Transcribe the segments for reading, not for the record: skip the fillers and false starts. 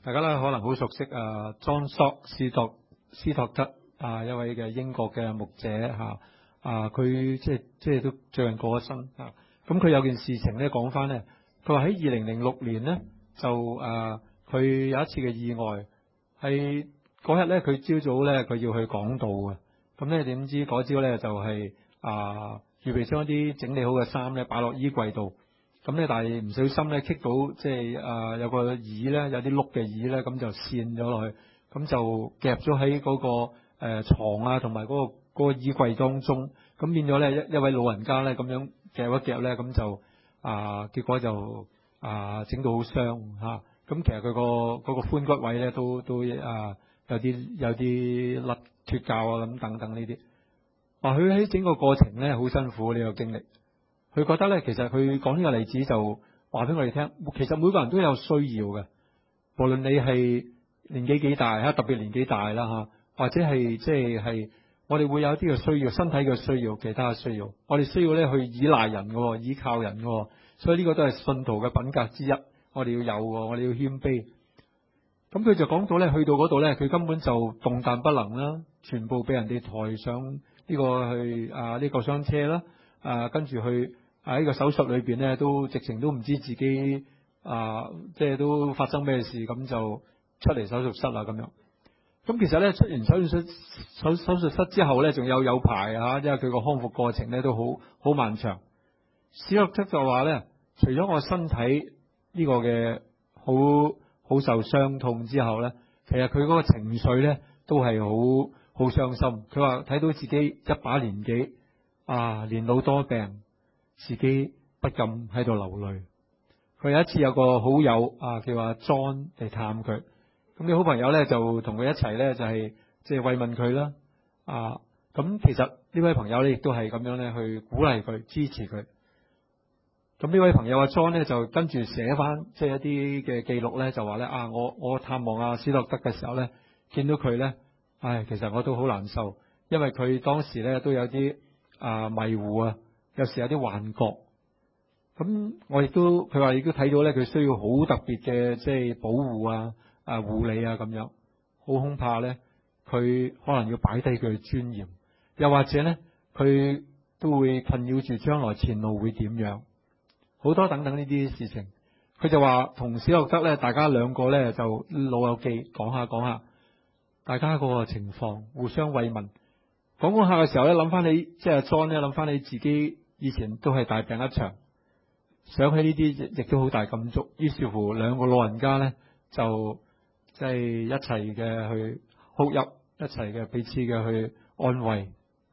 大家咧可能好熟悉莊索斯托德一位嘅英國嘅牧者佢即係都最近過咗身咁佢有件事情咧講翻咧，佢話喺2006年咧就佢有一次嘅意外，係嗰日咧佢朝早咧佢要去講道嘅，咁咧點知嗰朝咧就係預備將一啲整理好嘅衫咧擺落衣櫃度。咁咧，但係唔小心咧棘到，即係有個椅咧，有啲碌嘅椅咧，咁就跣咗落去，咁就夾咗喺嗰個牀同埋嗰個衣櫃當中，咁變咗咧一位老人家咧咁樣夾一夾咧，咁就結果就整到好傷嚇。咁其實佢嗰個髖骨位咧都有啲甩脫臼咁等等呢啲。話佢喺整個過程咧好辛苦呢個經歷。佢覺得咧，其實佢講呢個例子就話俾我哋聽，其實每個人都有需要嘅，無論你係年紀幾大特別年紀大啦或者係即係我哋會有啲嘅需要，身體嘅需要，其他嘅需要，我哋需要咧去依賴人嘅，依靠人嘅，所以呢個都係信徒嘅品格之一，我哋要有，我哋要謙卑。咁佢就講到咧，去到嗰度咧，佢根本就動彈不能啦，全部俾人哋抬上呢個去呢個廂車啦，跟住去。喺個手術裏邊咧，都直情都唔知自己即係都發生咩事，咁就出嚟手術室啦咁樣。咁其實咧出完手術室之後咧，仲有排因為佢個康復過程咧都好漫長。史托德就話咧，除咗我身體呢個嘅好受傷痛之後咧，其實佢嗰個情緒咧都係好傷心。佢話睇到自己一把年紀年老多病。自己不禁喺度流淚。佢有一次有個好友叫阿 John 嚟探佢，咁啲好朋友咧就同佢一齊咧就係即係慰問佢啦。咁其實呢位朋友咧亦都係咁樣咧去鼓勵佢、支持佢。咁呢位朋友阿 John 咧就跟住寫翻即係一啲嘅記錄咧，就話咧我探望阿史托德嘅時候咧，見到佢咧，其實我都好難受，因為佢當時咧都有啲迷糊有時有啲幻覺，咁我亦都佢話亦都睇到咧，佢需要好特別嘅即係保護護理咁樣，好恐怕咧佢可能要擺低佢嘅尊嚴，又或者咧佢都會困擾住將來前路會點樣，好多等等呢啲事情。佢就話同史托德咧，大家兩個咧就老友記講下，大家嗰個情況互相慰問，講下嘅時候咧，諗翻你即係 John 咧，諗翻你自己。以前都係大病一場，想起呢啲亦都好大感觸。於是乎，兩個老人家咧就即係一齊嘅去哭泣，一齊嘅彼此嘅去安慰。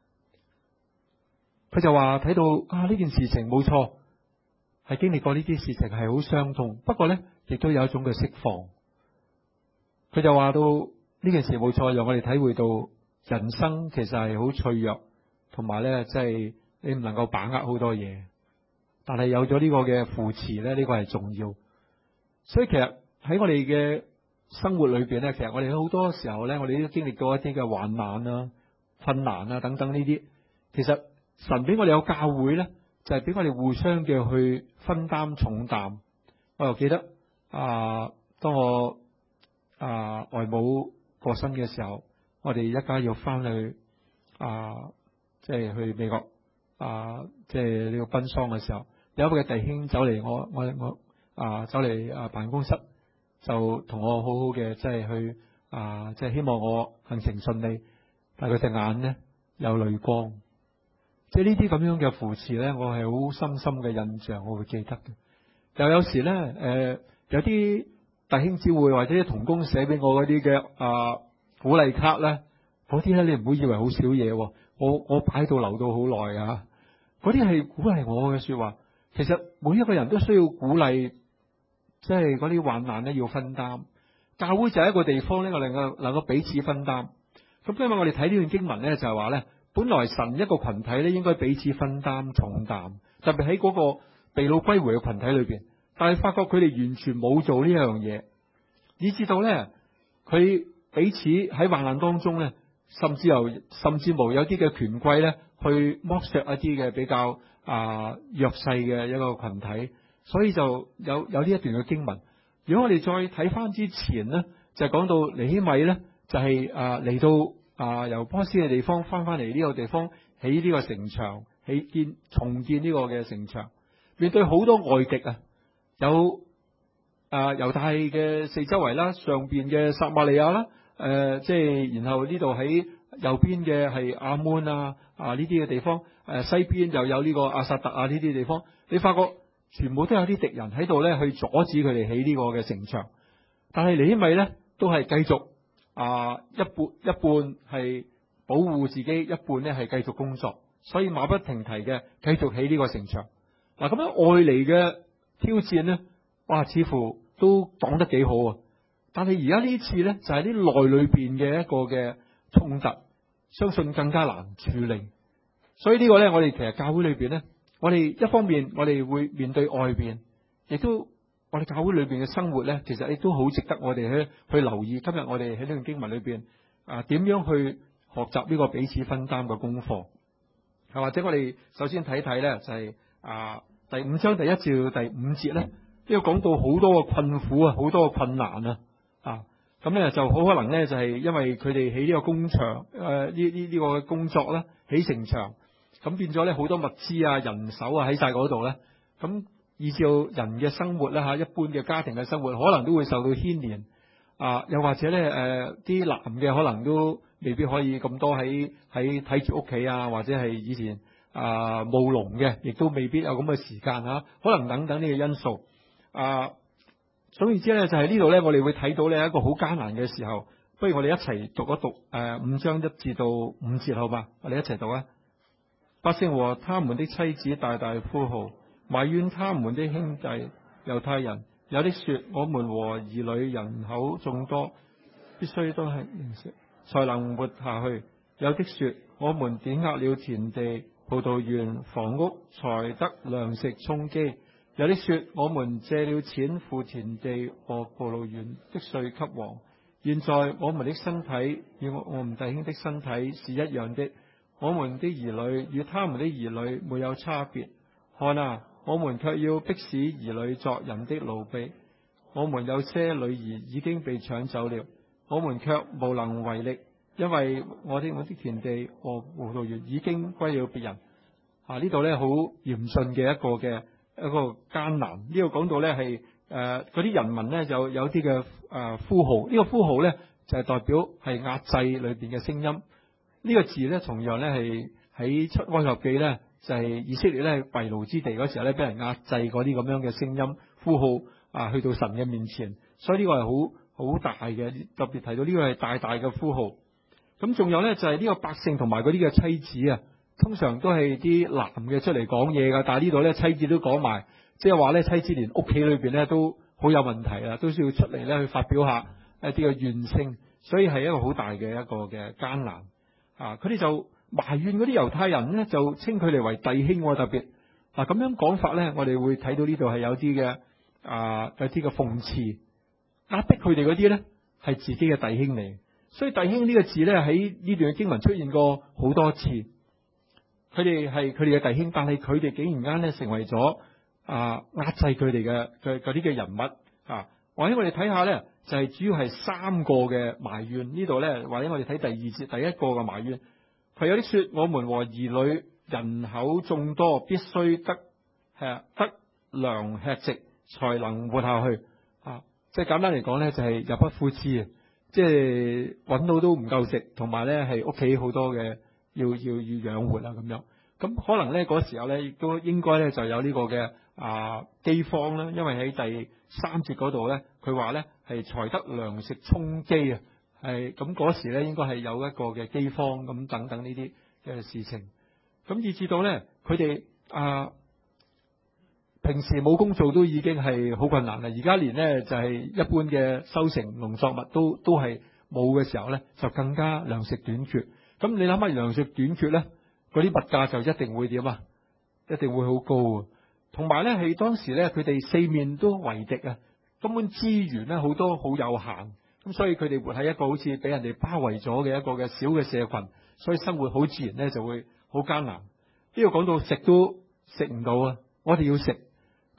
佢就話睇到呢件事情冇錯，係經歷過呢啲事情係好傷痛，不過咧亦都有一種嘅釋放。佢就話到呢件事冇錯，讓我哋體會到人生其實係好脆弱，同埋咧即係。你唔能夠把握好多嘢，但係有咗呢個嘅扶持咧，呢個係重要。所以其實喺我哋嘅生活裏邊咧，其實我哋好多時候咧，我哋都經歷過一啲嘅患難困難等等呢啲。其實神俾我哋有教會咧，就係俾我哋互相嘅去分擔重擔。我又記得當我外母過身嘅時候，我哋一家要翻去即係去美國。即係呢個奔喪嘅時候，有一位弟兄走嚟我走嚟辦公室，就同我好好嘅即係去即係希望我行程順利，但係佢隻眼咧有淚光，即係呢啲咁樣嘅扶持咧，我係好深深嘅印象，我會記得嘅。又有時咧有啲弟兄姊妹或者啲同工寫俾我嗰啲嘅鼓勵卡咧，嗰啲咧你唔好以為好少嘢，我擺到留到好耐嗰啲係鼓勵我嘅說話。其實每一個人都需要鼓勵，即係嗰啲患難咧要分擔。教會就係一個地方咧，我能夠彼此分擔。咁因為我哋睇呢段經文咧，就係話咧，本來神一個群體咧應該彼此分擔重擔，特別喺嗰個被擄歸回嘅群體裏邊。但係發覺佢哋完全冇做呢樣嘢，以至到咧佢彼此喺患難當中咧，甚至無有啲嘅權貴咧，去剝削一啲嘅比較弱勢嘅一個群體，所以就有呢一段嘅經文。 如果我哋再睇翻之前咧，就係講到尼希米咧，就係嚟到由波斯嘅地方翻嚟呢個地方起呢個城牆，重建呢個嘅城牆，面對好多外敵啊，有猶太嘅四周圍啦，上邊嘅撒瑪利亞啦，即係然後呢度喺右邊嘅係亞捫呢啲嘅地方，西邊又有呢個亞薩特呢啲地方，你發覺全部都有啲敵人喺度咧去阻止佢哋起呢個嘅城牆，但係尼希米咧都係繼續一半係保護自己，一半咧係繼續工作，所以馬不停蹄嘅繼續起呢個城牆。咁樣外嚟嘅挑戰咧，哇，似乎都擋得幾好啊！但係而家呢次咧就係啲內裏邊嘅一個嘅衝突，相信更加難處理。所以呢個咧，我哋其實教會裏邊咧，我哋一方面我哋會面對外邊，亦都我哋教會裏邊嘅生活咧，其實亦都好值得我哋去留意。今日我哋喺呢段經文裏邊點樣去學習呢個彼此分擔嘅功課，或者我哋首先睇睇咧，就係第5章第1至第5節咧，呢個講到好多嘅困苦好多嘅困難咁咧就好可能咧就係因為佢哋起呢個工場呢個工作咧，起城牆，咁變咗咧好多物資人手喺晒嗰度咧，咁依照人嘅生活啦一般嘅家庭嘅生活可能都會受到牽連又或者咧啲男嘅可能都未必可以咁多喺睇住屋企或者係以前務農嘅，亦都未必有咁嘅時間可能等等呢個因素總言之咧，就係呢度咧，我哋會睇到咧一個好艱難嘅時候。不如我哋一齊讀一讀5章1至到5節，好嘛？我哋一齊讀啊！百姓和他們的妻子大大呼號，埋怨他們的兄弟猶太人。有的說：我們和兒女人口眾多，必須都係認識，才能活下去。有的說：我們點壓了田地、葡萄園、房屋，才得糧食充飢。有的說：我們借了錢付田地和葡萄園的稅給王。現在我們的身體與我們弟兄的身體是一樣的，我們的兒女與他們的兒女沒有差別。看啊，我們卻要迫使兒女作人的奴婢。我們有些女兒已經被搶走了，我們卻無能為力，因為我的田地和葡萄園已經歸了別人。呢度咧好嚴峻嘅一個艱難。呢個講到咧係嗰啲人民咧就有啲嘅呼號，呢個呼號咧就係代表係壓制裏邊嘅聲音。呢個字咧同樣咧係喺出埃及記咧就係以色列咧為奴之地嗰時候咧俾人壓制嗰啲咁樣嘅聲音呼號去到神嘅面前，所以呢個係好大嘅，特別提到呢個係大大嘅呼號。咁仲有咧就係呢個百姓同埋嗰啲嘅妻子通常都係啲男嘅出嚟講嘢噶，但係呢度咧妻子都講埋，即係話咧妻子連屋企裏邊咧都好有問題啦，都需要出嚟咧去發表下一啲嘅怨聲，所以係一個好大嘅一個嘅艱難佢哋就埋怨嗰啲猶太人咧，就稱佢哋為弟兄。特別咁樣講法咧，我哋會睇到呢度係有啲嘅有啲嘅諷刺，壓迫佢哋嗰啲咧係自己嘅弟兄嚟，所以弟兄呢個字咧喺呢段嘅經文出現過好多次。佢哋係佢哋嘅弟兄，但係佢哋竟然間咧成為咗壓制佢哋嘅嗰啲嘅人物或者我哋睇下咧，就係主要係3個嘅埋怨。呢度咧，或者我哋睇第2節第一個嘅埋怨，佢有啲說：我們和兒女人口眾多，必須得糧吃食，才能活下去即係簡單嚟講咧，就係入不敷支即係搵到都唔夠食，同埋咧係屋企好多嘅要養活咁樣。咁可能咧嗰時候咧，亦都應該咧就有呢個嘅饑荒啦。因為喺第3節嗰度咧，佢話咧係才得糧食充飢係咁嗰時咧應該係有一個嘅饑荒咁等等呢啲嘅事情。咁以至到咧佢哋平時冇工做都已經係好困難啦。而家連咧就係一般嘅收成農作物都係冇嘅時候咧，就更加糧食短缺。咁你諗下糧食短缺咧，嗰啲物價就一定會點一定會好高。同埋咧係當時咧佢哋四面都圍敵根本資源咧好多好有限，咁所以佢哋活喺一個好似俾人哋包圍咗嘅一個嘅小嘅社群，所以生活好自然咧就會好艱難。呢個講到食都食唔到我哋要食，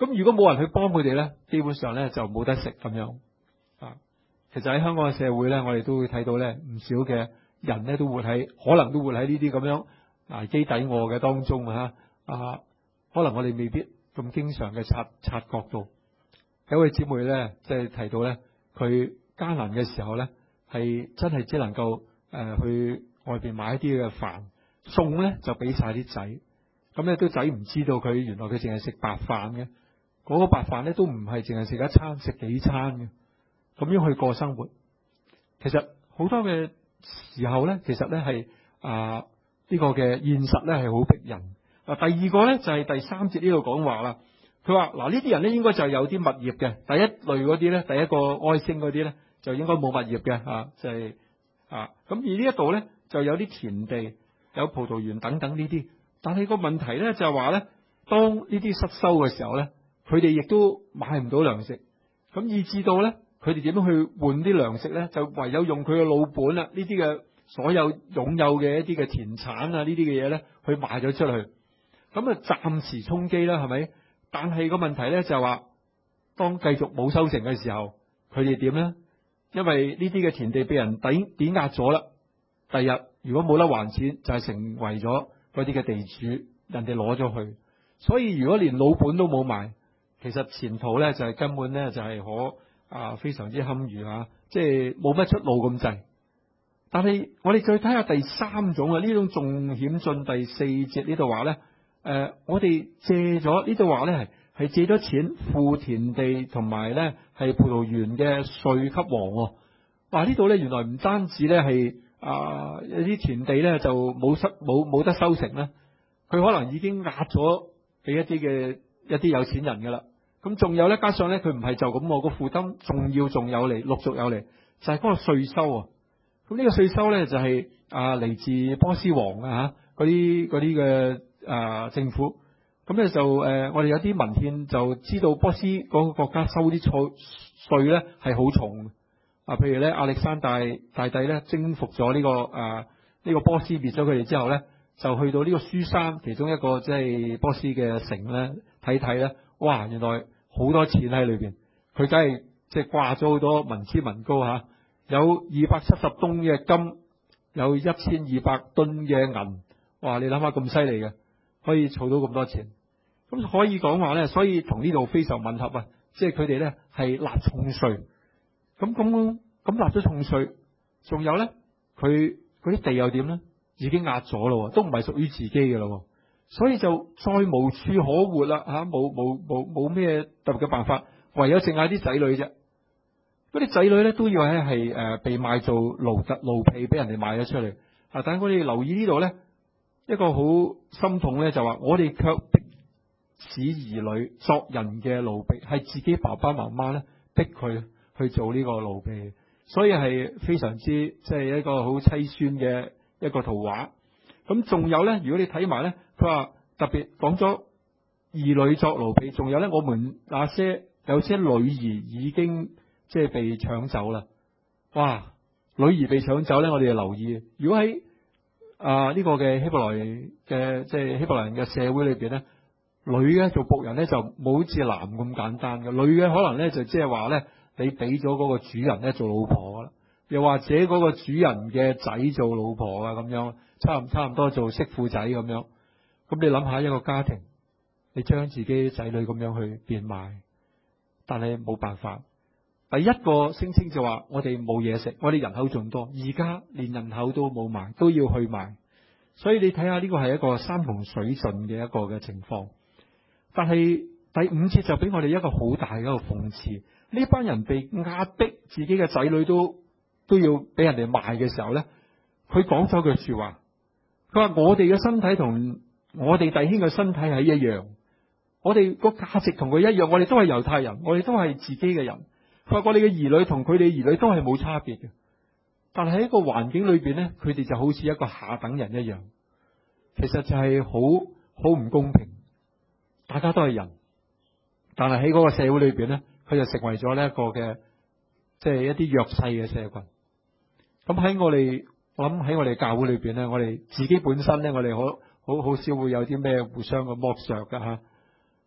咁如果冇人去幫佢哋咧，基本上咧就冇得食咁樣啊。其實喺香港嘅社會咧，我哋都會睇到咧，唔少嘅人咧都活喺，可能都活喺呢啲咁樣危機抵餓嘅當中啊。可能我哋未必咁經常嘅察覺到。有位姊妹咧，即係提到咧，佢艱難嘅時候咧，係真係只能夠去外邊買一啲嘅飯餸咧，就俾晒啲仔。咁咧都仔唔知道佢原來佢淨係食白飯嘅，嗰個白飯咧都唔係淨係食一餐，食幾餐嘅，咁樣去過生活。其實好多嘅時候咧，其實咧係呢個嘅現實咧係好逼人。第二個咧就係第3節呢度講話啦。佢話嗱，呢啲人咧應該就有啲物業嘅，第一類嗰啲咧，第一個哀星嗰啲咧就應該冇物業嘅就係咁而呢一度咧就有啲田地，有葡萄園等等呢啲。但係個問題咧就係話咧，當呢啲失收嘅時候咧，佢哋亦都買唔到糧食，咁以至到咧佢哋點樣去換啲糧食咧，就唯有用佢嘅老本啦，呢啲嘅所有擁有嘅一啲嘅田產啊，呢啲嘅嘢咧去賣咗出去，咁暫時充飢啦，係咪？但係個問題咧就係話，當繼續冇收成嘅時候，佢哋點咧？因為呢啲嘅田地俾人抵押咗啦，第日如果冇得還錢，就係成為咗嗰啲嘅地主，人哋攞咗去。所以如果連老本都冇埋，其實前途咧就係根本咧就係非常之堪虞即係冇乜出路咁滯。但係我哋再睇下第3種呢種仲險峻。第4節呢度話咧，我哋借咗呢度話咧係借咗錢付田地同埋咧係葡萄園嘅稅給王。嗱呢度咧原來唔單止咧係有啲田地咧就冇得收成咧，佢可能已經押咗俾一啲有錢人噶啦。咁仲有咧，加上咧佢唔係就咁，個負擔仲有嚟，陸續有嚟，就係嗰個稅收。咁呢個稅收咧就係嚟自波斯王嗰啲嘅政府。咁咧就我哋有啲文獻就知道波斯嗰個國家收啲稅咧係好重。譬如咧亞歷山大帝咧征服咗呢個波斯，滅咗佢哋之後咧，就去到呢個書珊其中一個即係波斯嘅城咧睇咧，哇！原來好多錢喺裏邊，佢梗係即係掛咗好多民脂民膏有270噸嘅金，有1200噸嘅銀。哇！你諗下咁犀利嘅，可以儲到咁多錢，咁可以講話咧，所以同呢度非常吻合即係佢哋咧係納重稅。咁納咗重稅，仲有咧佢嗰啲地又點咧？已經壓咗咯，都唔係屬於自己嘅咯，所以就再無處可活啦冇咩特別嘅辦法，唯有剩下啲仔女啫。嗰啲仔女咧都要係被賣做奴婢，俾人哋賣咗出嚟。但係我哋留意呢度咧，一個好心痛咧，就話我哋卻逼使兒女作人嘅奴婢，係自己爸爸媽媽咧逼佢去做呢個奴婢，所以係非常之即係一個好凄酸嘅一個圖畫。咁仲有咧，如果你睇埋咧，佢話特別講咗兒女作奴婢，仲有咧，我們有些女兒已經即係被搶走啦。哇！女兒被搶走咧，我哋要留意。如果喺呢個嘅希伯來嘅即係希伯來人嘅社會裏邊咧，女嘅做僕人咧就冇好似男咁簡單嘅，女嘅可能咧就即係話咧，你俾咗嗰個主人咧做老婆啦，又或者嗰個主人嘅仔做老婆咁樣，差唔多做媳婦仔咁樣。咁你諗下一個家庭，你將自己仔女咁樣去變賣，但係冇辦法。第一個聲稱就話我哋冇嘢食，我哋人口仲多，而家連人口都冇埋，都要去賣。所以你睇下呢個係一個山窮水盡嘅一個嘅情況。但係第5節就俾我哋一個好大嘅一個諷刺，呢班人被壓迫，自己嘅仔女都要俾人哋賣嘅時候咧，佢講咗句說話，佢話我哋嘅身體同我哋弟兄嘅身體係一樣，我哋個價值同佢一樣，我哋都係猶太人，我哋都係自己嘅人。佢話我哋嘅兒女同佢哋兒女都係冇差別嘅，但係喺一個環境裏邊咧，佢哋就好似一個下等人一樣，其實就係好唔公平。大家都係人，但係喺嗰個社會裏邊咧，佢就成為咗呢一個嘅即係一啲弱勢嘅社群。咁喺我諗喺我哋教會裏邊咧，我哋自己本身咧，我哋好少會有啲咩互相嘅剝削噶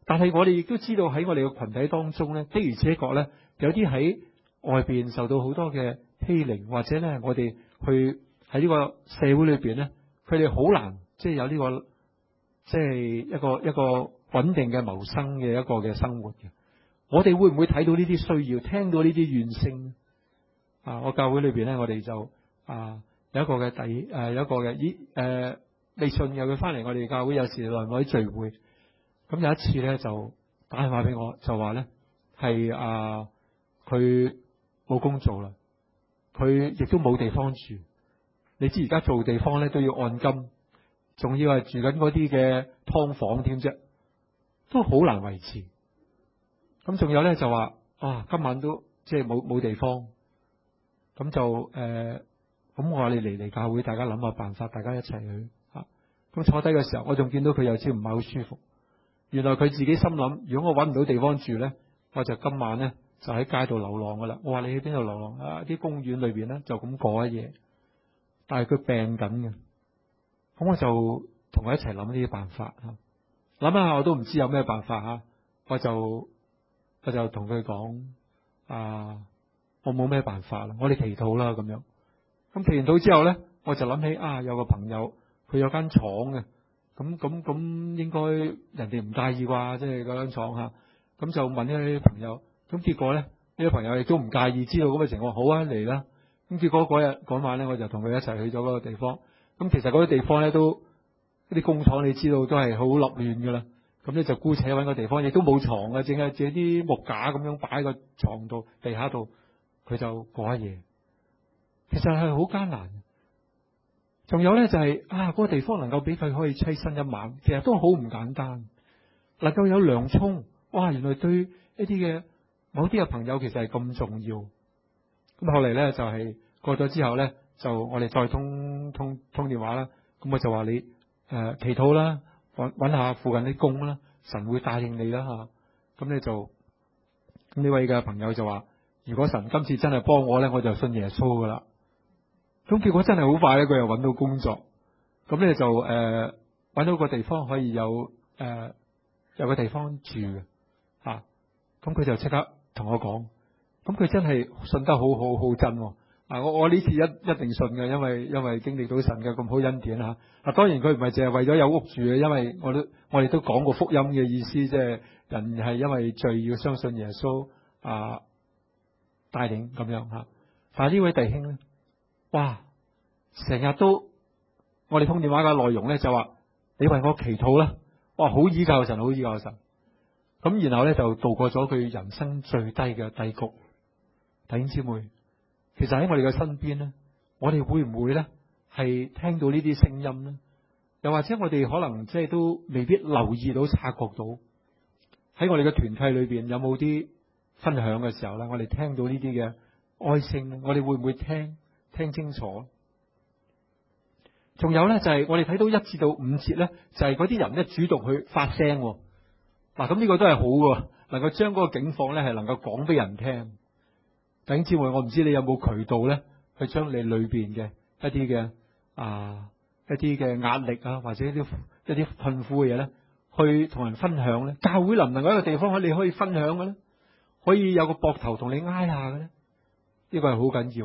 但係我哋亦都知道喺我哋嘅群體當中咧，的而且確咧，有啲喺外邊受到好多嘅欺凌，或者咧我哋去喺呢個社會裏邊咧，佢哋好難即係有呢個即係一個穩定嘅謀生嘅一個嘅生活嘅。我哋會唔會睇到呢啲需要，聽到呢啲怨聲啊？我教會裏邊咧，我哋就有一個嘅有一個嘅未信嘅佢翻嚟我哋教會，有時來往啲聚會。咁有一次咧就打電話俾我，就話咧係佢冇工做啦，佢亦都冇地方住。你知而家做地方咧都要按金，仲要係住緊嗰啲嘅劏房添啫，都好難維持。咁仲有咧就話今晚都即係冇地方，咁就咁我話你嚟教會，大家諗下辦法，大家一齊去吓。咁坐低嘅時候，我仲見到佢有啲唔係好舒服。原來佢自己心諗，如果我搵唔到地方住咧，我就今晚咧就喺街度流浪噶啦。我話你去邊度流浪？啲公園裏邊咧就咁過一夜。但係佢病緊嘅，咁我就同佢一齊諗呢啲辦法吓。諗下我都唔知有咩辦法吓，我就同佢講我冇咩辦法啦，我哋祈禱啦咁樣。咁祈完禱之後咧，我就諗起有個朋友佢有間廠嘅。咁應該人哋唔介意啩，即係嗰間廠吓。咁就問一啲朋友，咁結果咧呢個朋友亦都唔介意，知道咁嘅情況，好啊，嚟啦。咁結果嗰晚咧，我就同佢一齊去咗嗰個地方。咁其實嗰啲地方咧都啲工廠，你知道都係好立亂噶啦。咁咧就姑且搵個地方，亦都冇床嘅，淨係借啲木架咁樣擺喺個床度、地下度，佢就過一夜。其實係好艱難。仲有咧就係嗰個地方能夠俾佢可以棲身一晚，其實都好唔簡單。能夠有涼沖，原來對一啲嘅某啲嘅朋友其實係咁重要。咁後嚟咧就係過咗之後咧，就我哋再通電話啦。咁我就話你祈禱啦，搵下附近啲工啦，神會帶領你啦吓。咁咧就咁呢位嘅朋友就話，如果神今次真係幫我咧，我就信耶穌噶啦。咁結果真係好快咧，佢又搵到工作。咁咧就搵到個地方可以有個地方住嘅吓。咁佢就即刻同我講，咁佢真係信得好真。我呢次一定信嘅，因為經歷到神嘅咁好恩典吓。當然佢唔係淨係為咗有屋住嘅，因為我哋都講過福音嘅意思，即係人係因為罪要相信耶穌帶領咁樣吓。但係呢位弟兄咧，成日都我哋通電話嘅內容咧就話你為我祈禱啦，好依靠神，好依靠神。咁然後咧就度過咗佢人生最低嘅低谷。弟兄姊妹，其實喺我哋嘅身邊咧，我哋會唔會咧係聽到呢啲聲音咧？又或者我哋可能即係都未必留意到、察覺到喺我哋嘅團契裏邊有冇啲分享嘅時候咧，我哋聽到呢啲嘅哀聲咧，我哋會唔會聽清楚？仲有咧就係我哋睇到1至到5節咧，就係嗰啲人咧主動去發聲。咁呢個都係好嘅，能夠將嗰個境況咧係能夠講俾人聽。弟兄姊妹，我唔知你有冇渠道咧去將你裏邊嘅一啲嘅壓力或者一啲困苦嘅嘢咧，去同人分享咧。教會能唔能夠一個地方你可以分享嘅咧？可以有個膊頭同你挨下嘅咧？呢個係好緊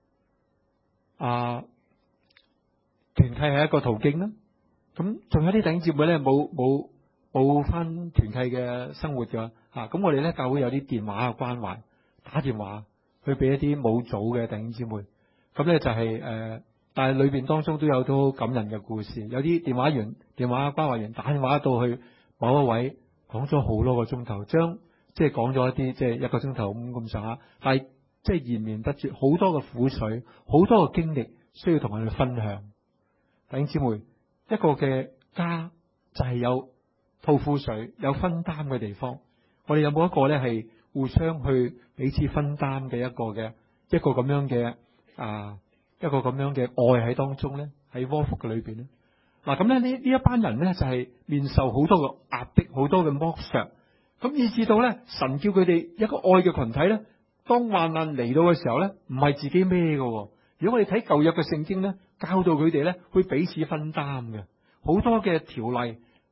要。團契係一個途徑啦。咁仲有啲弟兄姊妹咧冇翻團契嘅生活噶咁我哋咧教會有啲電話嘅關懷，打電話去俾一啲冇組嘅弟兄姊妹。咁咧就係但係裏邊當中都有都感人嘅故事。有啲電話關懷員打電話到去某一位，講咗好多個鐘頭，即係講咗一啲即係1個鐘頭咁上下，但係即係延綿不絕，好多嘅苦水，好多嘅經歷需要同佢哋分享。弟兄姊妹，一個嘅家就係有吐苦水、有分擔嘅地方。我哋有冇一個咧係互相去彼此分擔嘅一個咁樣嘅愛喺當中咧？喺窩福嘅裏邊咧？咁咧呢一班人咧就係面受好多嘅壓迫、好多嘅剝削，咁以至到咧神叫佢哋一個愛嘅群體咧，當患難嚟到嘅時候咧，唔係自己孭嘅。如果我哋睇舊約嘅聖經咧，教導佢哋咧會彼此分擔嘅，好多嘅條例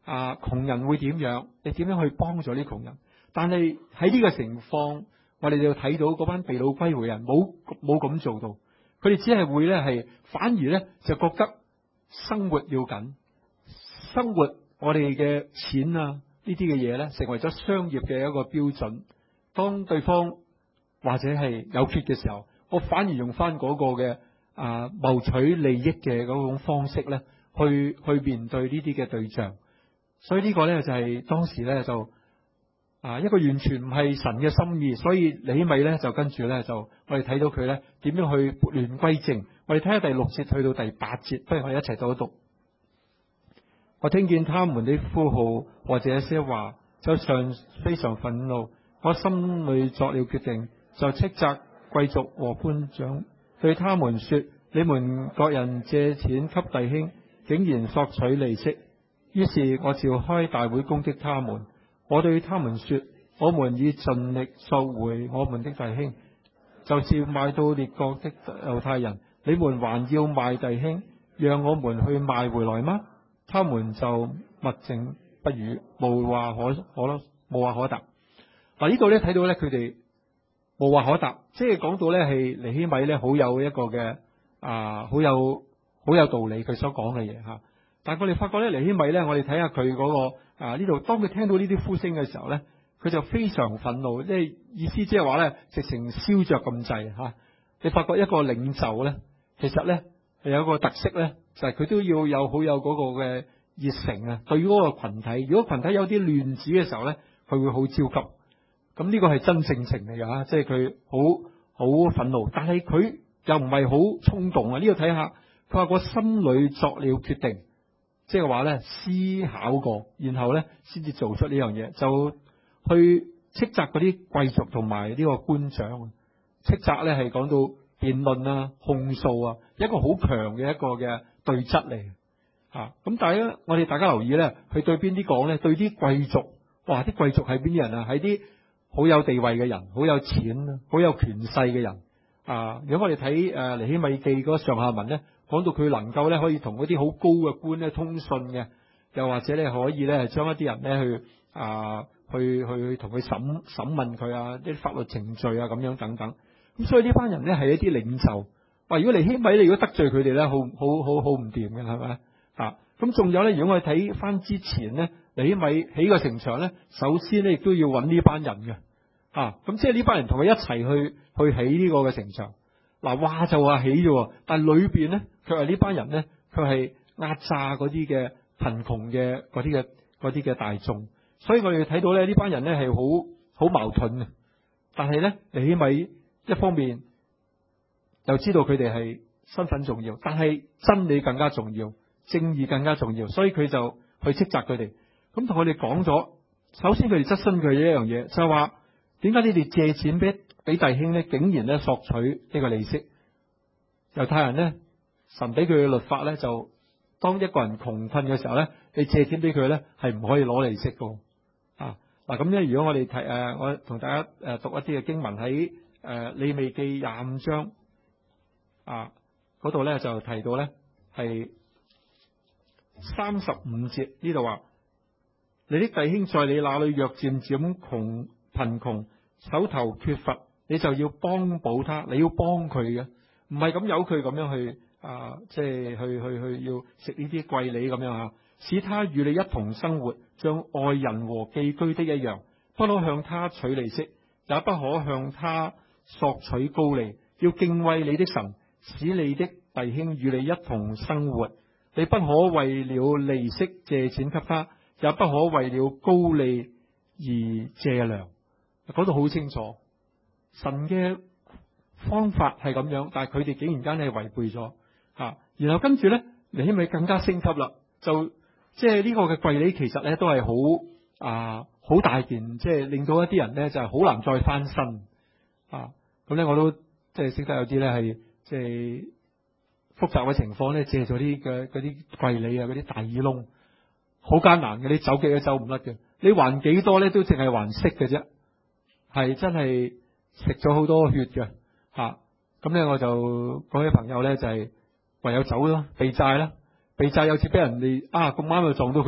窮人會點樣，你點樣去幫助啲窮人。但係喺呢個情況，我哋就睇到嗰班被擄歸回人冇咁做到，佢哋只係會咧係反而咧就覺得生活要緊，生活我哋嘅錢啊呢啲嘅嘢咧成為咗商業嘅一個標準。當對方或者係有缺嘅時候，我反而用翻嗰個嘅謀取利益嘅嗰種方式咧去面對呢啲嘅對象。所以呢個咧就係當時咧就一個完全唔係神嘅心意，所以尼希米咧就跟住咧就我哋睇到佢咧點樣去撥亂歸正。我哋睇下第6節去到第8節，不如我哋一齊讀一讀。我聽見他們的呼號或者一些話，就非常憤怒。我心裏作了決定，就斥責貴族和官長，對他們說：你們各人借錢給弟兄，竟然索取利息。於是我召開大會攻擊他們。我對他們說：我們已盡力索回我們的弟兄，就是賣到列國的猶太人，你們還要賣弟兄，讓我們去賣回來嗎？他們就默靜不語，無話可答。呢度咧睇到咧佢哋無話可答，即係講到咧係尼希米咧好有一個嘅好有道理佢所講嘅嘢吓。但係我哋發覺咧尼希米咧，我哋睇下佢嗰個呢度，當佢聽到呢啲呼聲嘅時候咧，佢就非常憤怒，即係意思即係話咧，直情燒着咁滯吓。你發覺一個領袖咧，其實咧係有一個特色咧，就係佢都要有好有嗰個嘅熱誠啊，對於嗰個群體。如果群體有啲亂子嘅時候咧，佢會好焦急。咁呢個係真性情嚟㗎，即係佢好憤怒，但係佢又唔係好衝動啊。呢度睇下，佢話我心裏作了決定，即係話咧思考過，然後咧先至做出呢樣嘢，就去斥責嗰啲貴族同埋呢個官長。斥責咧係講到辯論啊、控訴啊，一個好強嘅一個嘅對質嚟啊。咁但係咧，我哋大家留意咧，佢對邊啲講咧？對啲貴族，哇！啲貴族係邊啲人啊？係啲好有地位嘅人，好有錢、好有權勢嘅人啊！如果我哋睇尼希米記嗰個上下文咧，講到佢能夠咧可以同嗰啲好高嘅官咧通訊嘅，又或者咧可以咧將一啲人咧去同佢審問佢啊，啲法律程序啊咁樣等等。咁所以呢班人咧係一啲領袖。哇！如果尼希米你如果得罪佢哋咧，好唔掂嘅，係咪啊？咁仲有咧，如果我哋睇翻之前咧，尼希米起個城牆咧，首先咧亦都要揾呢班人嘅。咁即係呢班人同佢一齊去起呢個嘅城牆。話就話起啫，但係裏邊咧，佢話呢班人咧，佢係壓榨嗰啲嘅貧窮嘅嗰啲嘅大眾。所以我哋睇到咧，呢班人咧係好矛盾嘅。但係咧，尼希米一方面又知道佢哋係身份重要，但係真理更加重要，正義更加重要，所以佢就去斥責佢哋。咁同我哋講咗，首先佢哋質詢佢一樣嘢，就係話點解你哋借錢俾弟兄咧，竟然咧索取呢個利息？猶太人咧，神俾佢嘅律法咧，就當一個人窮困嘅時候咧，你借錢俾佢咧，係唔可以攞利息㗎。咁咧，如果我哋睇我同大家讀一啲嘅經文喺利未記25章嗰度咧，就提到咧係35節呢度話。你的弟兄在你那裏若漸漸貧窮，手頭缺乏，你就要幫補他，你要幫佢嘅，唔係咁由佢咁樣去即係去要食呢啲貴利咁樣使他與你一同生活，像外人和寄居的一樣，不可向他取利息，也不可向他索取高利，要敬畏你的神，使你的弟兄與你一同生活。你不可為了利息借錢給他，也不可為了高利而借糧。講到好清楚，神嘅方法係咁樣，但係佢哋竟然間係違背咗。然後跟住咧，尼希米更加升級啦，就即係呢個嘅貴利，其實咧都係好大件，即係令到一啲人咧就係好難再翻身。咁咧我都即係識得有啲咧係即係複雜嘅情況咧，借咗啲嘅嗰啲貴利啊，嗰啲大耳窿。好艱難嘅，你走極都走唔甩嘅。你還幾多咧，都淨係還息嘅啫，係真係食咗好多血嘅。咁咧我就嗰位朋友咧就係唯有走咯，避債啦。避債有次俾人哋咁啱就撞到佢，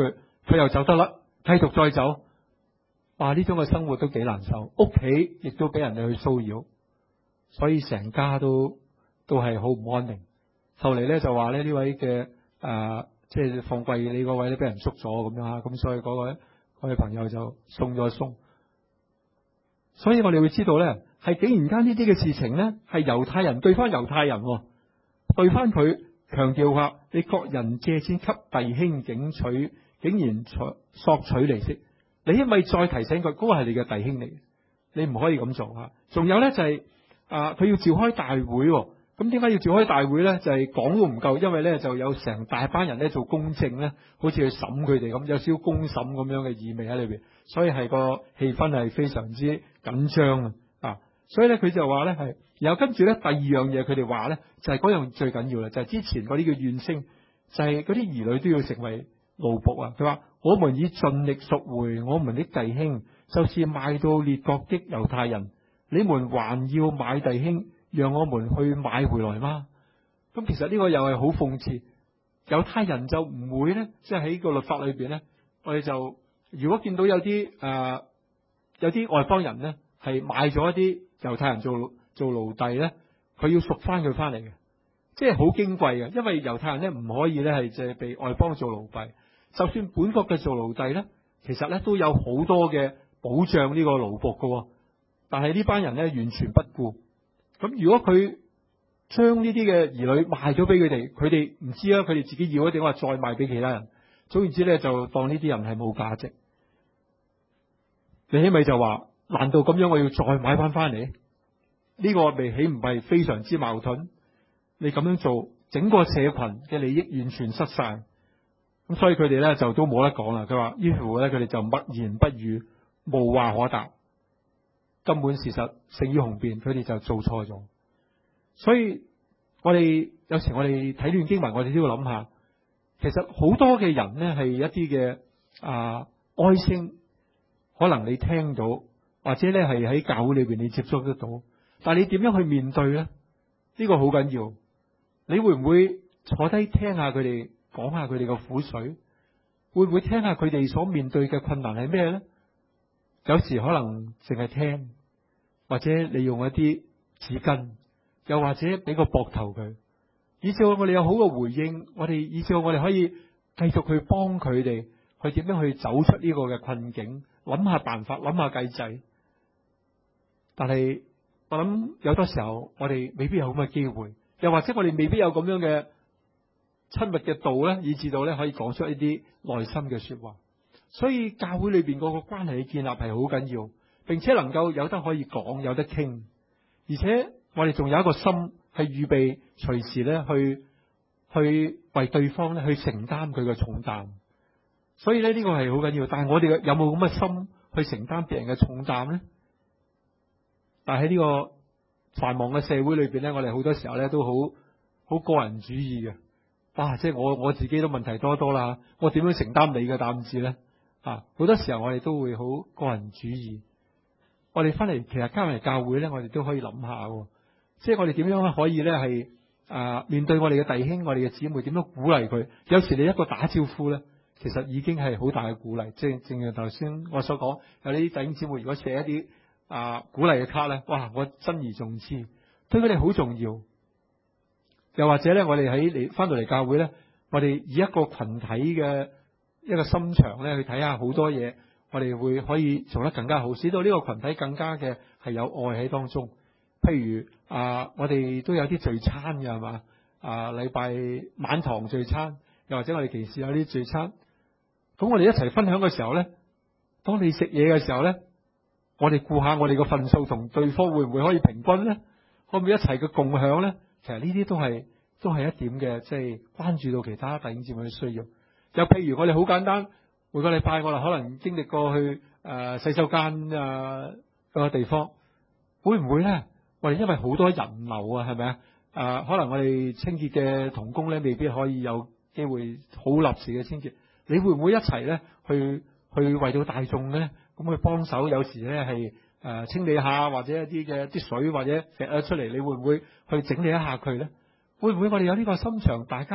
佢又走得甩，繼續再走，哇！呢種嘅生活都幾難受，屋企亦都俾人哋去騷擾，所以成家都係好唔安寧。後嚟咧就話咧呢位嘅即係放貴你嗰位咧俾人捉咗咁樣啊，咁所以嗰位朋友就送咗鬆。所以我哋會知道咧，係竟然間呢啲嘅事情咧，係猶太人對翻猶太人，對翻佢強調話，你各人借錢給弟兄竟然索取利息，你係咪再提醒佢嗰個係你嘅弟兄嚟？你唔可以咁做啊！仲有咧就係佢要召開大會。咁點解要召開大會咧？就係講都唔夠，因為咧就有成大班人咧做公證咧，好似去審佢哋咁，有少少公審咁樣嘅意味喺裏邊，所以係個氣氛係非常之緊張啊！所以咧佢就話咧係，然後跟住咧第二樣嘢佢哋話咧就係嗰樣最緊要啦，就係之前嗰啲叫怨聲，就係嗰啲兒女都要成為奴僕啊！佢話我們已盡力贖回我們的弟兄，就是賣到列國的猶太人，你們還要買弟兄，讓我們去買回來嗎？咁其實呢個又係好諷刺，猶太人就唔會咧，即係喺個律法裏邊咧，我哋就如果見到有啲外邦人咧係買咗一啲猶太人做奴隸咧，佢要贖翻佢翻嚟嘅，即係好矜貴嘅，因為猶太人咧唔可以咧係即係被外邦做奴隸，就算本國嘅做奴隸咧，其實咧都有好多嘅保障呢個奴僕嘅，但係呢班人咧完全不顧。咁如果佢將呢啲嘅兒女賣咗俾佢哋唔知啊，佢哋自己要一定話再賣俾其他人。總言之咧，就當呢啲人係冇價值。尼希米就話：難道咁樣我要再買翻嚟？呢個未豈唔係非常之矛盾？你咁樣做，整個社群嘅利益完全失晒。咁所以佢哋咧就都冇得講啦。佢話於是乎咧，佢哋就默言不語，無話可答。根本事實勝於雄辯，佢哋就做錯咗。所以我哋有時我哋睇段經文，我哋都要諗下，其實好多嘅人呢係一啲嘅哀聲，可能你聽到，或者咧係喺教會裏邊你接觸得到，但係你點樣去面對呢？呢個好緊要。你會唔會坐低聽下佢哋講下佢哋嘅苦水？會唔會聽下佢哋所面對嘅困難係咩呢？有時可能淨係聽，或者你用一啲紙巾，又或者俾個膊頭佢，以至我哋有好嘅回應，以至我哋可以繼續去幫佢哋去點樣去走出呢個嘅困境，諗下辦法，諗下計仔。但係我諗有多時候我哋未必有咁嘅機會，又或者我哋未必有咁樣嘅親密嘅道咧，以至到咧可以講出一啲內心嘅說話。所以教會裏邊嗰個關係嘅建立係好緊要，並且能夠有得可以講，有得傾，而且我哋仲有一個心係預備隨時咧去為對方咧去承擔佢嘅重擔。所以咧呢個係好緊要。但係我哋有冇咁嘅心去承擔別人嘅重擔咧？但係喺呢個繁忙嘅社會裏邊咧，我哋好多時候咧都好個人主義嘅。哇！即係我自己都問題多多啦，我點樣承擔你嘅擔子咧？好多時候我哋都會好個人主義。我哋翻嚟其實加入嚟教會咧，我哋都可以諗下，即係我哋點樣可以咧係面對我哋嘅弟兄、我哋嘅姊妹，點樣鼓勵佢？有時你一個打招呼咧，其實已經係好大嘅鼓勵。即係正如頭先我所講，有啲弟兄姊妹如果寫一啲鼓勵嘅卡咧，哇！我珍而重之，對佢哋好重要。又或者咧，我哋喺翻到嚟教會咧，我哋以一個群體嘅一個心腸咧去睇下好多嘢，我哋會可以做得更加好，使到呢個群體更加嘅係有愛喺當中。譬如我哋都有啲聚餐嘅係嘛，禮拜晚堂聚餐，又或者我哋平時有啲聚餐，咁我哋一齊分享嘅時候咧，當你食嘢嘅時候咧，我哋顧下我哋個份數同對方會唔會可以平均咧？可唔可以一齊嘅共享咧？其實呢啲都係一點嘅，即係關注到其他弟兄姊妹嘅需要。又譬如我哋好簡單，每個禮拜我哋可能經歷過去洗手間個地方，會唔會咧？我哋因為好多人流係咪啊？可能我哋清潔嘅同工咧，未必可以有機會好立時嘅清潔。你會唔會一齊咧去為到大眾咧咁去幫手？有時咧係清理下，或者一啲嘅啲水或者甩咗出嚟，你會唔會去整理一下佢咧？會唔會我哋有呢個心腸，大家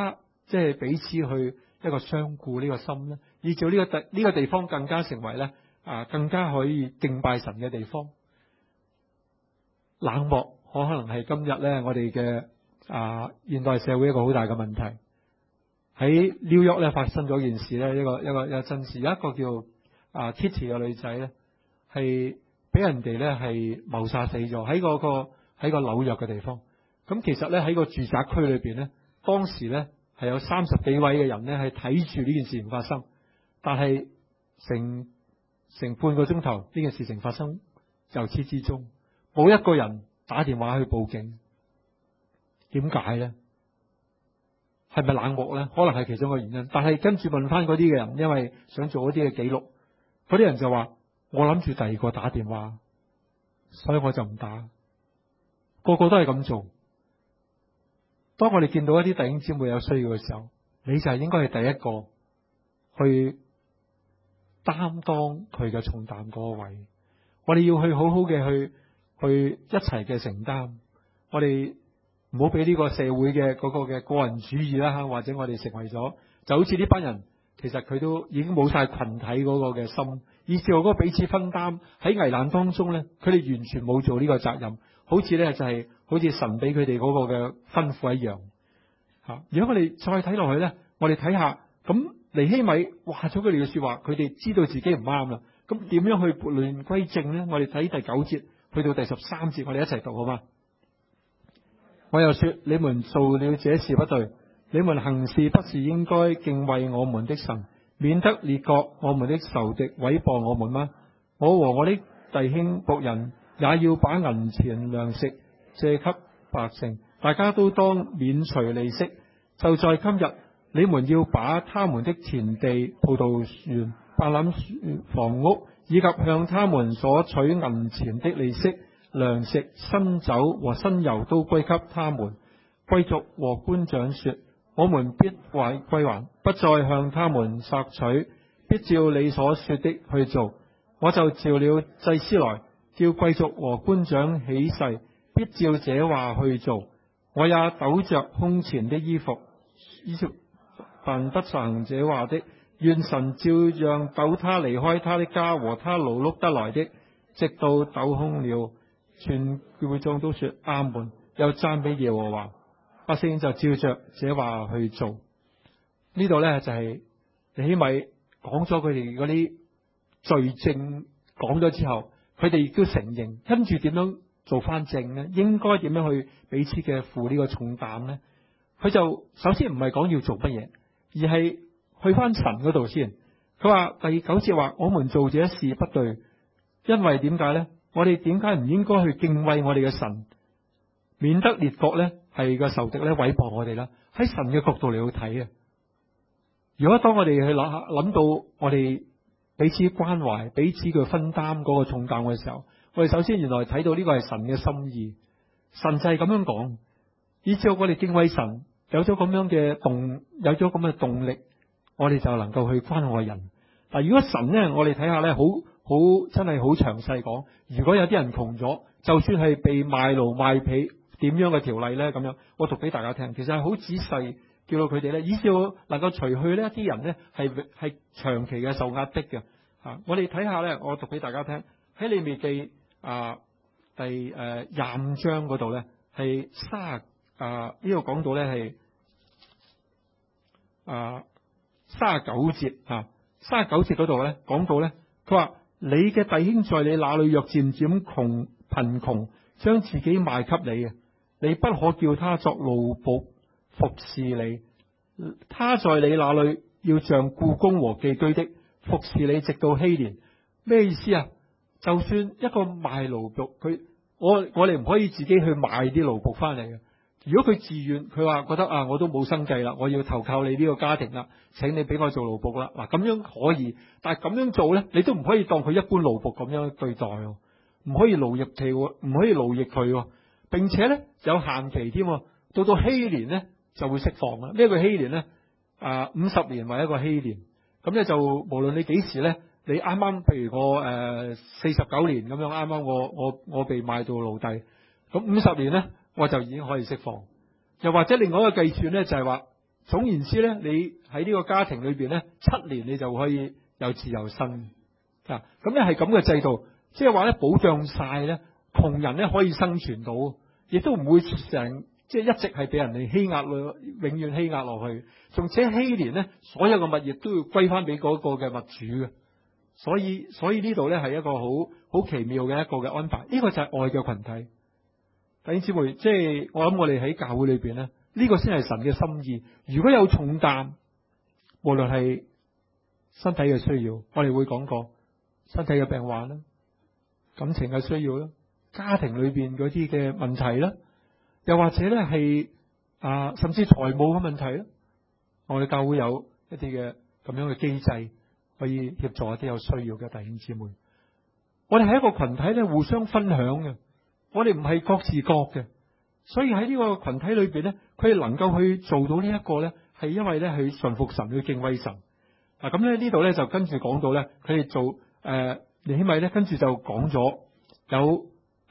即係彼此去一個相顧呢個心咧，以至呢個地方更加成為咧更加可以敬拜神嘅地方。冷漠可能係今日咧我哋嘅現代社會一個好大嘅問題。喺紐約咧發生咗件事咧，一個真事，有一個叫Kitty 嘅女仔咧，係俾人哋咧係謀殺死咗喺個紐約嘅地方。咁其實咧喺個住宅區裏邊咧，當時咧係有30幾位嘅人咧係睇住呢件事情發生，但係成半個鐘頭呢件事情發生，由始至終冇一個人打電話去報警。點解咧？係咪冷漠咧？可能係其中一個原因。但係跟住問翻嗰啲嘅人，因為想做一啲嘅記錄，嗰啲人就話：我諗住第二個打電話，所以我就唔打。個個都係咁做。當我哋見到一啲弟兄姊妹有需要嘅時候，你就係應該係第一個去擔當佢嘅重擔嗰個位。我哋要去好好嘅去一齊嘅承擔。我哋唔好俾呢個社會嘅嗰個嘅個人主義啦，或者我哋成為咗就好似呢班人，其實佢都已經冇晒群體嗰個嘅心，以至嗰個彼此分擔喺危難當中咧，佢哋完全冇做呢個責任，好似咧就係好似神俾佢哋嗰個嘅吩咐一樣。如果我哋再睇落去咧，我哋睇下咁尼希米話咗佢哋嘅說話，佢哋知道自己唔啱啦，咁點樣去撥亂歸正咧？我哋睇第9節去到第13節，我哋一齊讀好嗎？我又說：你們做了這事不對，你們行事不是應該敬畏我們的神，免得列國我們的仇敵毀謗我們嗎？我和我的弟兄僕人也要把銀錢糧食借給百姓，大家都當免除利息。就在今日，你們要把他們的田地、葡萄園、白林園、房屋，以及向他們所取銀錢的利息、糧食、新酒和新油都歸給他們。貴族和官長說：我們必歸還，不再向他們索取，必照你所說的去做。我就召了祭司來，叫貴族和官長起誓，必照這話去做。我也抖着胸前的衣服，凡不實行這話的，願神照樣抖他離開他的家和他勞碌得來的，直到抖空了。全會眾都說阿門，又讚美耶和華。百姓就照着這話去做。呢度咧就係尼希米講咗佢哋嗰啲罪證，講咗之後，佢哋亦都承認，跟住點樣做翻正呢？應該點樣去彼此嘅負呢個重擔呢？佢就首先唔係講要做乜嘢，而係去翻神嗰度先。佢話第9節話：我們做這事不對，因為點解呢？我哋點解唔應該去敬畏我哋嘅神，免得列國咧係個仇敵咧毀謗我哋啦？喺神嘅角度嚟去睇啊！如果當我哋去諗到我哋彼此關懷、彼此嘅分擔嗰個重擔嘅時候，我哋首先原來睇到呢個係神嘅心意，神就係咁樣講，以至我哋敬畏神，有咗咁樣嘅動力，我哋就能夠去關愛人。嗱，如果神咧，我哋睇下咧，好真係好詳細講。如果有啲人窮咗，就算係被賣奴賣婢，點樣嘅條例咧？咁樣，我讀俾大家聽。其實係好仔細，叫到佢哋咧，以至能夠除去呢一啲人咧係長期嘅受壓迫嘅。我哋睇下咧，我讀俾大家聽。喺利未記第25章嗰度咧，係呢度講到咧係39節39節嗰度咧講到咧，佢話你嘅弟兄在你那裏若漸漸貧窮，將自己賣給你，你不可叫他作奴僕服侍你。他在你那裏要像僱工和寄居的服侍你，直到禧年。咩意思啊？就算一個賣奴僕，我哋唔可以自己去買啲奴僕翻嚟嘅。如果佢自願，佢話覺得我都冇生計啦，我要投靠你呢個家庭啦，請你俾我做奴僕啦。嗱，咁樣可以，但係咁樣做咧，你都唔可以當佢一般奴僕咁樣對待，唔可以勞役佢，唔可以勞役佢，並且咧有限期添，到禧年咧就會釋放啦。咩叫禧年咧？50年為一個禧年，咁咧就無論你幾時咧，你啱啱譬如我49年咁樣，啱啱我被賣到奴隸，咁50年咧。我就已經可以釋放。又或者另外一個計算咧，就係話總言之咧，你喺呢個家庭裏邊咧，7年你就可以有自由身啊。咁咧係咁嘅制度，即係話咧保障晒咧窮人咧可以生存到，亦都唔會即係一直係俾人哋欺壓落，永遠欺壓落去。仲且禧年咧，所有嘅物業都要歸翻俾嗰個嘅物主嘅。所以呢度咧係一個好奇妙嘅一個嘅安排。呢個就係愛嘅群體。弟兄姊妹，即係我諗我哋喺教會裏邊咧，呢個先係神嘅心意。如果有重擔，無論係身體嘅需要，我哋會講過身體嘅病患啦，感情嘅需要啦，家庭裏邊嗰啲嘅問題啦，又或者咧係甚至財務嘅問題啦，我哋教會有一啲嘅咁樣嘅機制，可以協助一啲有需要嘅弟兄姊妹。我哋係一個群體咧，互相分享嘅。我哋唔係各自各嘅，所以喺呢個群體裏邊咧，佢哋能夠去做到呢一個咧，係因為咧去順服神，去敬畏神。咁咧呢度咧就跟住講到咧，佢哋做尼希米咧，跟住就講咗有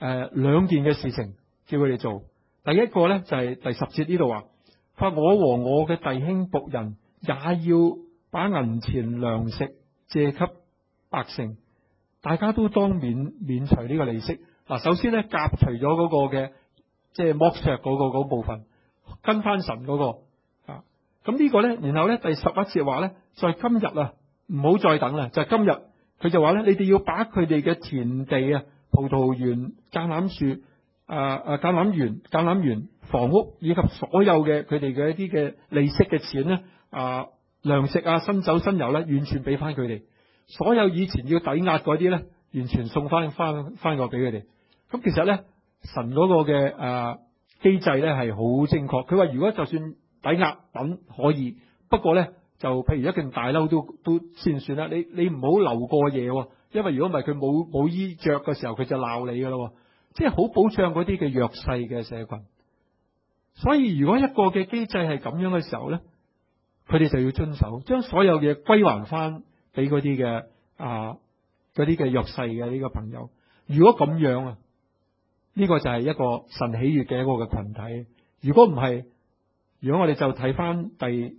2件嘅事情叫佢哋做。第一個咧就係第10節呢度話，佢話我和我嘅弟兄僕人也要把銀錢糧食借給百姓，大家都當免除呢個利息。嗱，首先咧，夾除咗嗰個嘅即係剝削嗰部分，跟翻神嗰個咁呢個咧，然後咧第11節話咧，在今日唔好再等啦，就係今日佢就話咧，你哋要把佢哋嘅田地葡萄園、橄欖樹、橄欖園、房屋以及所有嘅佢哋嘅一啲嘅利息嘅錢咧，糧食新酒新油咧，完全俾翻佢哋。所有以前要抵押嗰啲咧，完全送翻過俾佢哋。咁其實咧，神嗰個嘅機制咧係好正確。佢話如果就算抵押品可以，不過咧就譬如一件大褸都先算啦。你唔好留過夜，因為如果唔係佢冇衣着嘅時候，佢就鬧你噶啦。即係好保障嗰啲嘅弱勢嘅社群。所以如果一個嘅機制係咁樣嘅時候咧，佢哋就要遵守，將所有嘢歸還翻俾嗰啲嘅嗰啲嘅弱勢嘅呢個朋友。如果咁樣呢個就係一個神喜悅嘅一個嘅群體。如果唔係，如果我哋就睇翻第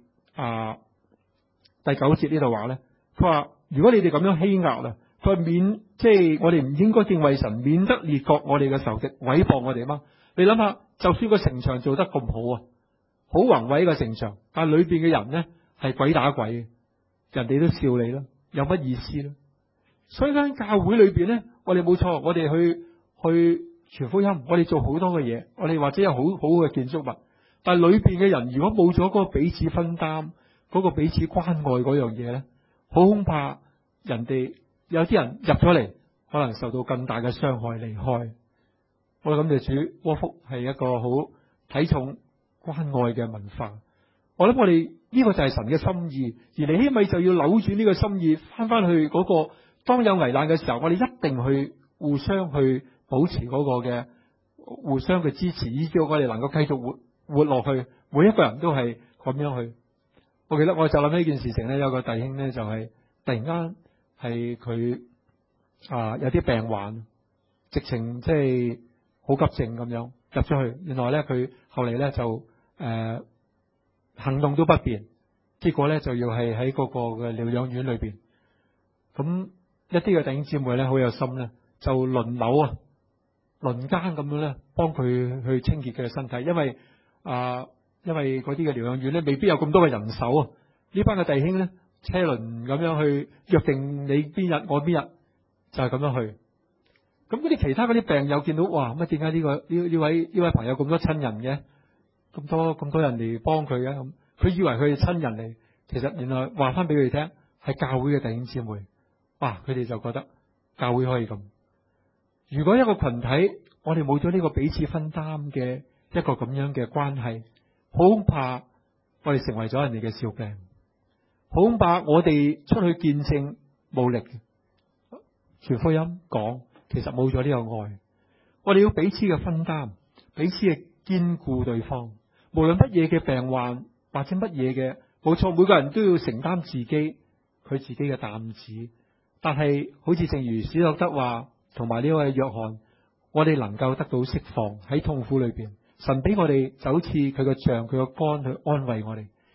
9節呢度話咧，佢話如果你哋咁樣欺壓佢話即係我哋唔應該敬畏神，免得列國我哋嘅仇敵毀謗我哋嘛。你諗下，就算個城牆做得咁好好宏偉嘅城牆，但係裏邊嘅人咧係鬼打鬼，人哋都笑你啦，有乜意思咧？所以間教會裏邊咧，我哋冇錯，我哋去傳福音，我哋做好多嘅嘢，我哋或者有好好嘅建築物，但係裏邊嘅人如果冇咗嗰個彼此分擔、嗰個彼此關愛嗰樣嘢咧，好恐怕人哋有啲人入咗嚟，可能受到更大嘅傷害離開。我哋感謝主，窩福係一個好睇重關愛嘅文化。我諗我哋呢個就係神嘅心意，而尼希米就要扭轉呢個心意，翻去嗰個當有危難嘅時候，我哋一定去互相去保持嗰個嘅互相嘅支持，以至我哋能夠繼續活落去。每一個人都係咁樣去。我記得我就諗起呢件事情咧，有個弟兄咧就係突然間係佢有啲病患，直情即係好急症咁樣入咗去。原來咧佢後嚟咧就行動都不便，結果咧就要係喺嗰個嘅療養院裏邊。咁一啲嘅弟兄姊妹咧好有心咧，就輪流輪間咁樣咧幫佢去清潔佢嘅身體，因為嗰啲嘅療養院咧未必有咁多嘅人手。呢班嘅弟兄咧車輪咁樣去約定你邊日我邊日，就係咁樣去。咁嗰啲其他嗰啲病友見到，哇！乜點解呢位朋友咁多親人嘅，咁多人嚟幫佢嘅？咁佢以為佢係親人嚟，其實原來話翻俾佢哋聽係教會嘅弟兄姊妹。哇！佢哋就覺得教會可以咁。如果一個群體我哋冇咗呢個彼此分擔嘅一個咁樣嘅關係，好恐怕我哋成為咗人哋嘅笑柄，好恐怕我哋出去見證冇力，傳福音講，其實冇咗呢個愛。我哋要彼此嘅分擔，彼此嘅堅固對方。無論乜嘢嘅病患或者乜嘢嘅，冇錯，每個人都要承擔佢自己嘅擔子。但係好似正如史諾德話，同埋呢位約翰，我哋能夠得到釋放喺痛苦裏邊。神俾我哋就好似佢個杖、佢個竿去安慰我哋，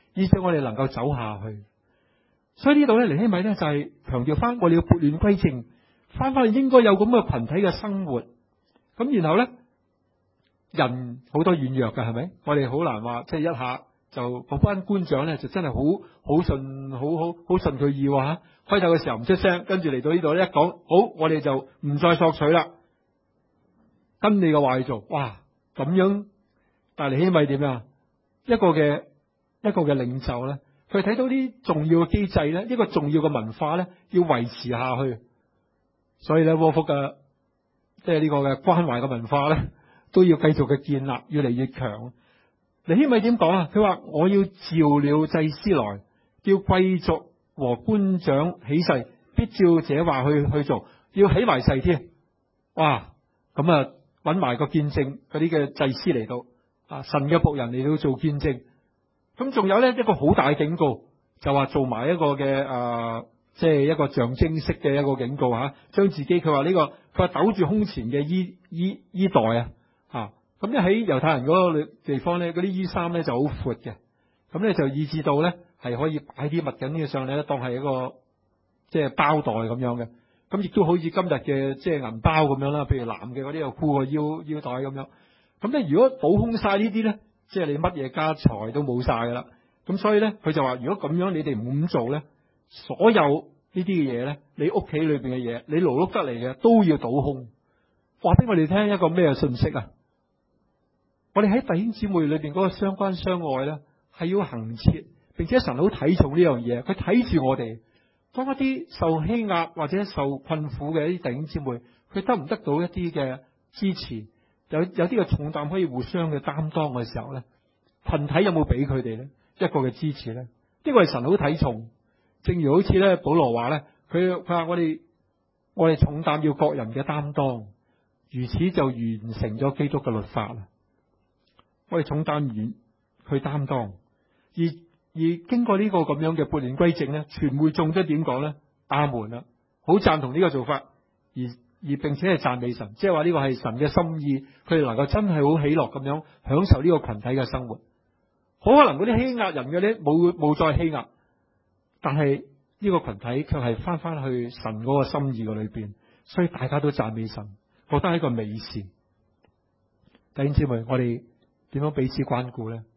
以致我哋能夠走下去。所以呢度咧，尼希米咧就係強調翻，我哋要撥亂歸正，翻去應該有咁嘅群體嘅生活。咁然後咧，人好多軟弱㗎，係咪？我哋好難話，即係一下就嗰班官長咧，就真係好順，好順佢意嚇。開頭嘅時候唔出聲，跟住嚟到呢度咧一講，好，我哋就唔再索取啦，跟你嘅話去做。哇，咁樣，但係尼希米點樣？一個嘅領袖咧，佢睇到啲重要嘅機制咧，一個重要嘅文化咧，要維持下去。所以咧，窩福嘅即係呢個嘅關懷嘅文化咧，都要繼續嘅建立，越嚟越強。尼希米點講啊？佢話我要召了祭司來，叫貴族和官長起誓，必照這話去做，要起埋誓添。哇！咁啊，揾埋個見證嗰啲嘅祭司嚟到啊，神嘅僕人嚟到做見證。咁仲有咧一個好大嘅警告，就話做埋一個嘅即係一個象徵式嘅一個警告吓，將自己佢話呢個佢話抖住胸前嘅衣袋啊，咁咧喺猶太人嗰個地方咧，嗰啲衣衫咧就好闊嘅，咁咧就以至到咧係可以擺啲物緊嘅上嚟咧，當係一個即係包袋咁樣嘅，咁亦都好似今日嘅即係銀包咁樣啦，譬如男嘅嗰啲又箍個腰帶咁樣，咁咧如果倒空晒呢啲咧，即係你乜嘢家財都冇晒噶啦，咁所以咧佢就話如果咁樣你哋唔咁做咧，所有呢啲嘅嘢咧，你屋企裏邊嘅嘢，你勞碌得嚟嘅都要倒空。話俾我哋聽一個咩信息啊？我哋喺弟兄姊妹裏邊嗰個相關相愛咧，係要恆切，並且神好睇重呢樣嘢，佢睇住我哋。當一啲受欺壓或者受困苦嘅一啲弟兄姊妹，佢得唔得到一啲嘅支持，有啲嘅重擔可以互相嘅擔當嘅時候咧，群體有冇俾佢哋咧一個嘅支持咧？呢個係神好睇重。正如好似咧保羅話咧，佢話我哋重擔要各人嘅擔當，如此就完成咗基督嘅律法啦。我哋重擔完去擔當，而經過呢個咁樣嘅撥亂歸正咧，全會眾都點講咧？阿門啦，好贊同呢個做法，而並且係讚美神，即係話呢個係神嘅心意，佢哋能夠真係好喜樂咁樣享受呢個群體嘅生活。好可能嗰啲欺壓人嘅咧冇再欺壓，但係呢個群體卻係翻去神嗰個心意嘅裏邊，所以大家都讚美神，覺得係一個美事。弟兄姊妹，我哋點樣彼此關顧咧？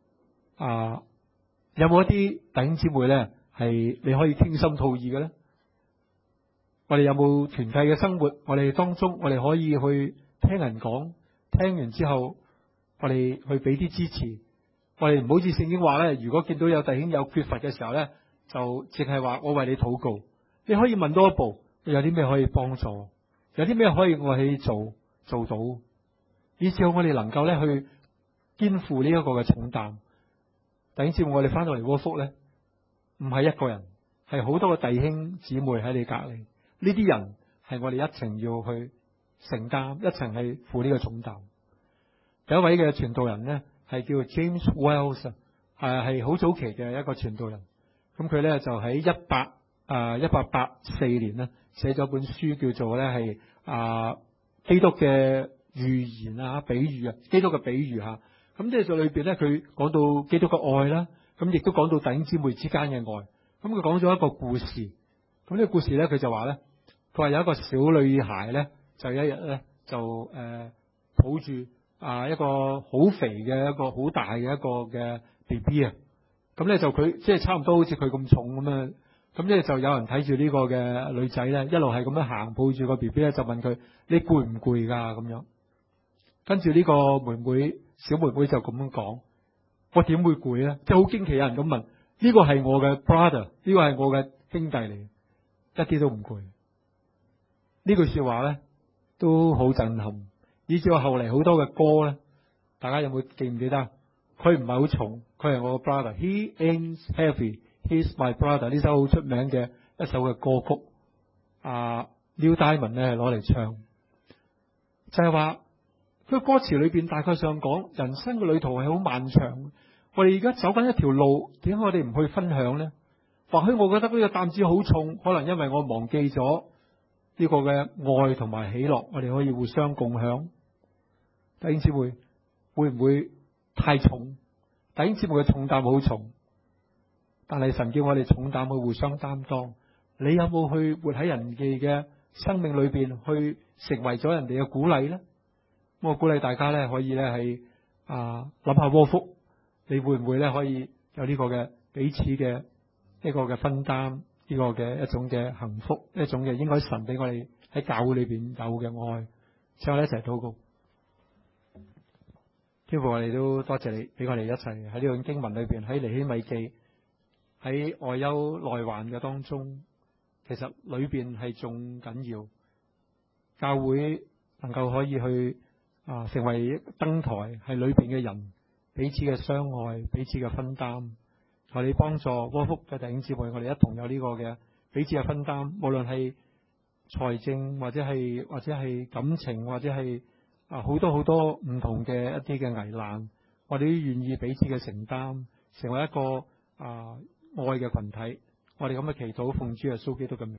有冇一啲弟兄姊妹咧係你可以傾心吐意嘅咧？我哋有冇團契嘅生活？我哋當中我哋可以去聽人講，聽完之後我哋去俾啲支持。我哋唔好似聖經話咧，如果見到有弟兄有缺乏嘅時候咧，就淨係話我為你禱告。你可以問多一步，有啲咩可以幫助？有啲咩可以我去做到？以至我哋能夠咧去肩負呢一個嘅重擔。弟兄姊妹，我哋翻到嚟窩福咧，唔係一個人，係好多個弟兄姊妹喺你隔籬。呢啲人係我哋一程要去承擔，一程係負呢個重擔。有一位嘅傳道人咧，係叫 James Wells， 係好早期嘅一個傳道人。咁佢咧就喺1884年咧寫咗本書，叫做咧係基督嘅預言比喻基督嘅比喻吓。咁即係在裏邊咧，佢講到基督嘅愛啦，咁亦都講到弟兄姊妹之間嘅愛。咁佢講咗一個故事。咁呢個故事咧，佢就話咧，佢話有一個小女孩咧，就一日咧就抱住一個好肥嘅一個好大嘅一個嘅 BB 啊。咁咧就佢即係差唔多好似佢咁重咁樣。咁咧就有人睇住呢個嘅女仔咧，一路係咁樣行，抱住個 BB 咧，就問佢：你攰唔攰㗎？咁樣。跟住呢個小妹妹就咁樣講：我點會攰咧？即係好驚奇，有人咁問。呢個係我嘅 brother， 呢個係我嘅兄弟嚟，一啲都唔攰。呢句說話咧都好震撼，以至我後嚟好多嘅歌咧，大家有冇記唔記得？佢唔係好重，佢係我嘅 brother。He ain't heavy, he's my brother。呢首好出名嘅一首嘅歌曲，Neil Diamond 咧攞嚟唱，就係話佢歌詞裏邊大概上講，人生嘅旅途係好漫長。我哋而家走緊一條路，點解我哋唔去分享呢？或許我覺得呢個擔子好重，可能因為我忘記咗呢個嘅愛同埋喜樂，我哋可以互相共享。弟兄姊妹，會唔會太重？弟兄姊妹嘅重擔好重， 但係神叫我哋重擔去互相擔當。你有冇去活喺人哋嘅生命裏邊，去成為咗人哋嘅鼓勵呢？我鼓勵大家咧，可以咧係諗下窩福，你會唔會咧可以有呢個嘅彼此嘅一個嘅分擔，呢個嘅一種嘅幸福，一種嘅應該神俾我哋喺教會裏邊有嘅愛。之後咧一齊禱告。天父，我哋都多謝你俾我哋一齊喺呢段經文裏邊，喺尼希米記，喺外憂內患嘅當中，其實裏邊係仲緊要。教會能夠可以去成為燈台，係裏邊嘅人彼此嘅相愛，彼此嘅分擔。求你幫助窩福嘅弟兄姊妹，我哋一同有呢個嘅彼此嘅分擔，無論係財政或者係感情，或者係好多好多唔同嘅一啲嘅危難，我哋都願意彼此嘅承擔，成為一個愛嘅群體。我哋咁嘅祈禱，奉主耶穌基督嘅名。